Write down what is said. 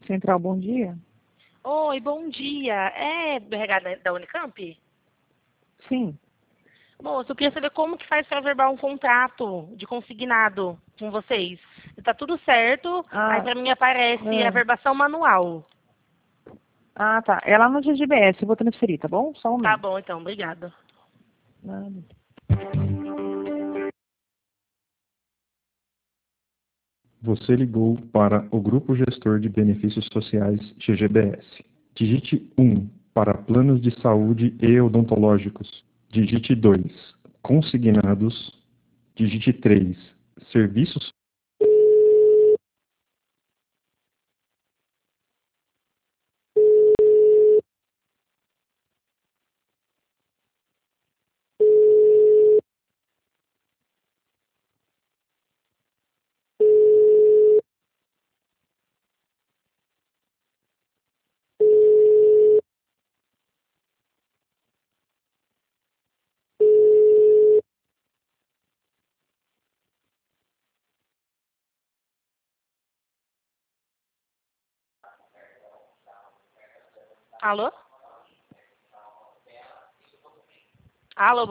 Central, bom dia. Oi, bom dia. É RH da Unicamp? Sim. Moço, eu queria saber como que faz para verbal um contrato de consignado com vocês. Tá tudo certo, aí Ah, para mim aparece a é. verbação manual. Tá. É lá no GGBS, eu vou transferir, tá bom? Só um Tá momento. bom, então, obrigada. Nada. Você ligou para o Grupo Gestor de Benefícios Sociais GGBS. Digite 1 para planos de saúde e odontológicos. Digite 2 consignados. Digite 3 serviços. Alô? Alô,